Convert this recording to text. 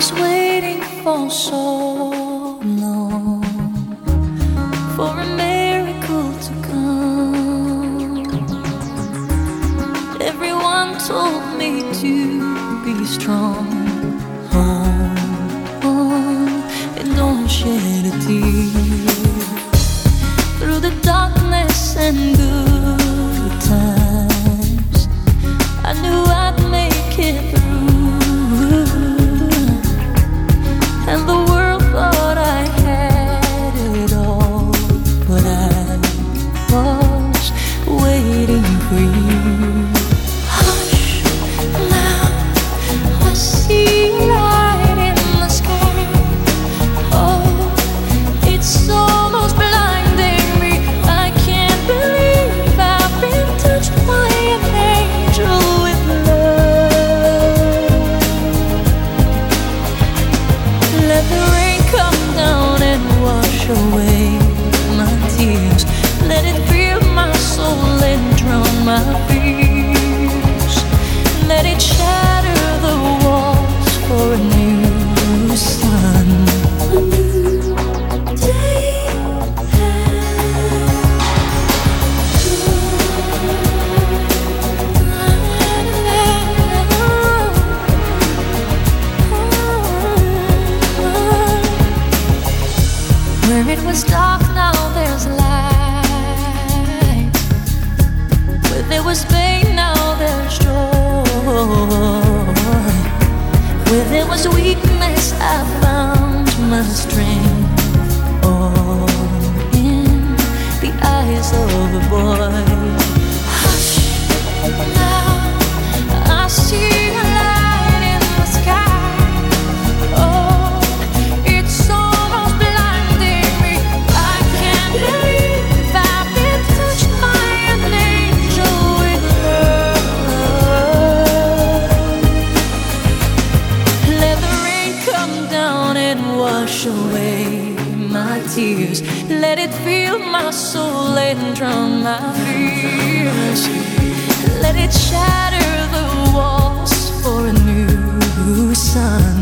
was waiting for so long for a miracle to come. Everyone told me to be strong. Hold on and don't shed a tear. Through the darkness and good times, I knew I'd make it through. And the world thought I had it all, but I was waiting for you. Hush, now I see light in the sky. Oh, it's almost blinding me. I can't believe I've been touched by an angel with love. Let the rain come down and wash away my tears. Let it fill my soul and drown my fears. Let it shatter the walls for a new sun. A new day where it was dark, now there's light. Where there was pain, now there's joy. Where there was weakness, I found my strength. All in the eyes of a boy. Hush, now I see a light in the sky. Oh, it's almost blinding me. I can't believe I've been touched by an angel with love. Let the rain come down and wash away my tears. Let it fill my soul and drown my fears. Let it shatter the walls for a new sun.